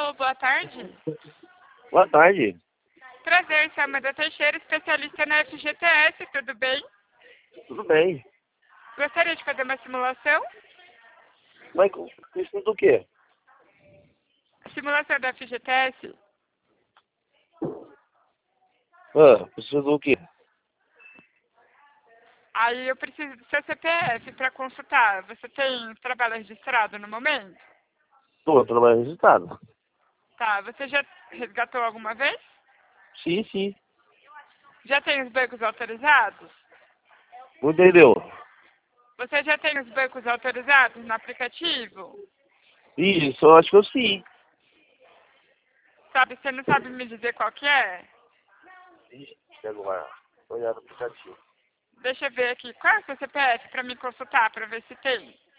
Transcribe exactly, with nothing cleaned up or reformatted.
Alô, boa tarde. Boa tarde. Prazer, sou Amanda Teixeira, especialista na F G T S, tudo bem? Tudo bem. Gostaria de fazer uma simulação? Mas com- isso do quê? Simulação da F G T S? Ah, precisa do quê? Aí eu preciso do seu C P F para consultar. Você tem trabalho registrado no momento? Tô trabalhando registrado. Tá, você já resgatou alguma vez? Sim, sim. Já tem os bancos autorizados? Não entendeu? Você já tem os bancos autorizados no aplicativo? Isso, eu acho que eu sim. Sabe, você não sabe me dizer qual que é? Ixi, agora. Olhar no aplicativo. Deixa eu ver aqui. Qual é o seu C P F para me consultar, para ver se tem?